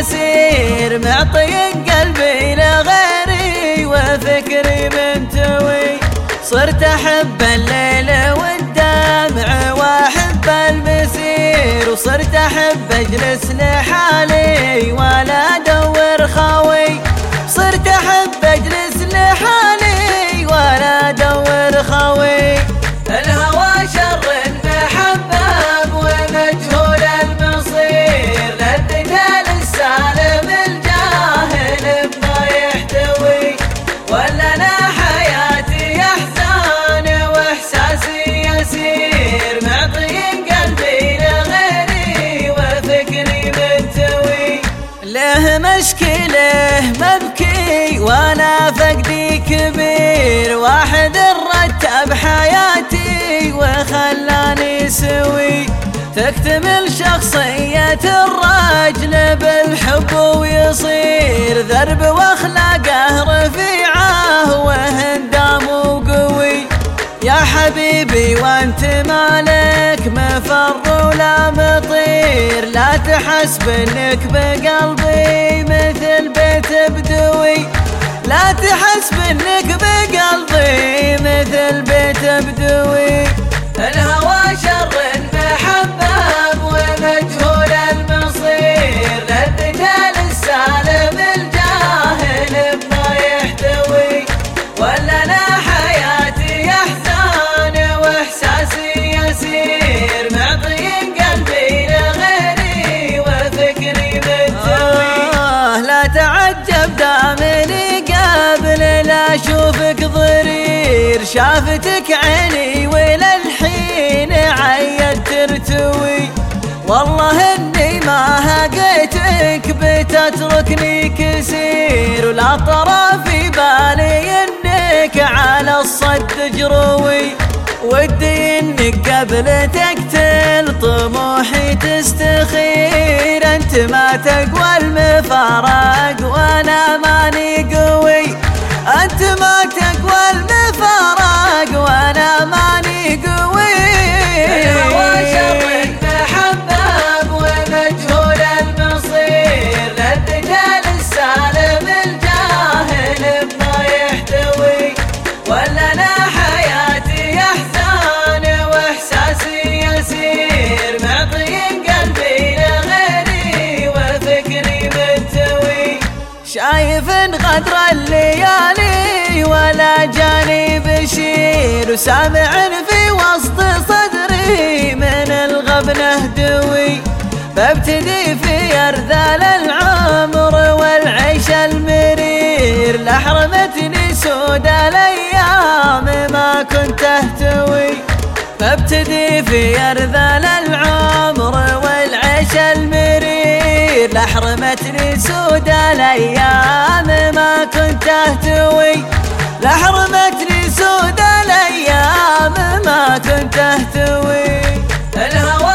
يسير، معطي قلبي لغيري وفكري منتوي. صرت أحب الليل والدمع وأحب المسير، وصرت أحب أجلس لحالي ولا أدور خاوي. صرت أحب أجلس لحالي ولا أدور خاوي. الهوى شر محبب ومجهول المصير، للرجال السالم الجاهل بما يحتوي. ولا أنا حياتي أحزان وإحساسي يسير، معطي قلبي لغيري وفكري منتوي. له مشكله مبكي وأنا فقدي كبير، واحد رتب حياتي وخلاني سوي. تكتمل شخصية الرجل بالحب ويصير، ذرب واخلاقه رفيعه وهندام وقوي. يا حبيبي وانت مالك مفر ولا مطير، لا تحسب انك بقلبي مثل بيت بدوي. لا تحسب انك بقلبي مثل بيت بدوي. الهوى شر محبب ومجهول المصير، للرجال السالم الجاهل بما يحتوي. ولا أنا حياتي أحزان وإحساسي يسير، معطي قلبي لغيري وفكري منتوي. لا تعجب دامني قبل لا أشوفك ضرير، شافتك عيني وللحين عيد ترتوي. والله إني ما هقيتك بتتركني كثير، ولا طرى في بالي إنك على الصد جروي. ودي إنك قبل تقتل طموحي تستخير، أنت ما تقوى المفارق وأنا ماني قوي. أنت ما تقوى المفارق وأنا ماني قوي. الهوى شر محبب ومجهول المصير، للرجال السالم الجاهل بما يحتوي. ولا أنا حياتي أحزان وإحساسي يسير، معطي قلبي لغيري وفكري منتوي. شايف غدر الليالي ولا جاني بشير، وسامع في وسط صدري من الغبنة دوي. ببتدي في أرذال العمر والعيش المرير، لحرمتني سود الأيام ما كنت أهتوي. ببتدي في أرذال العمر والعيش المرير، لحرمتني سود الأيام ما كنت أهتوي. لحرمتني سود الأيام ما كنت أهتوي. الهوى